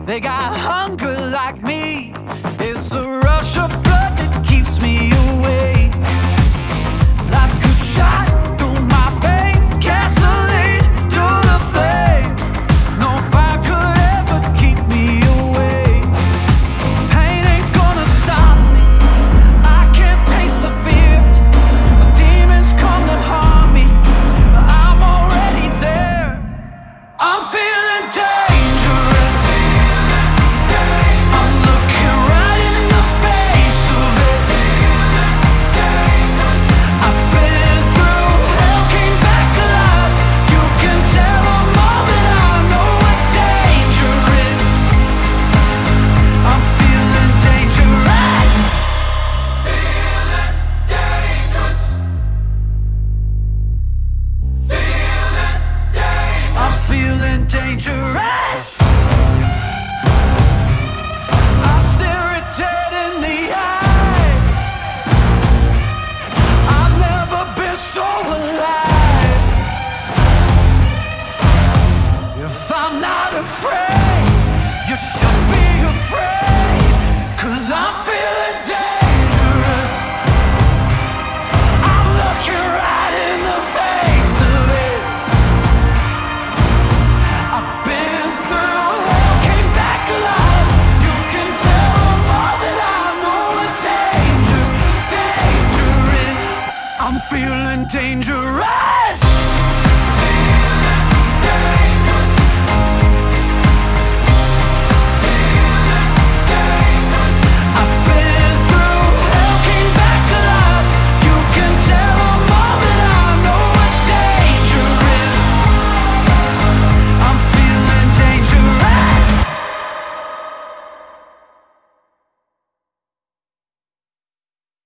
They got hunger like me. It's the rush of blood that keeps me awake. Like a shot through my veins, gasoline to the flame. No fire could ever keep me away. Pain ain't gonna stop me. I can't taste the fear. My demons come to harm me, but I'm already there. I'm feeling dangerous. I'm looking right in the face of it. I've been through hell, came back alive. You can tell them all that I know what danger is. I'm feeling dangerous. I'm feeling dangerous.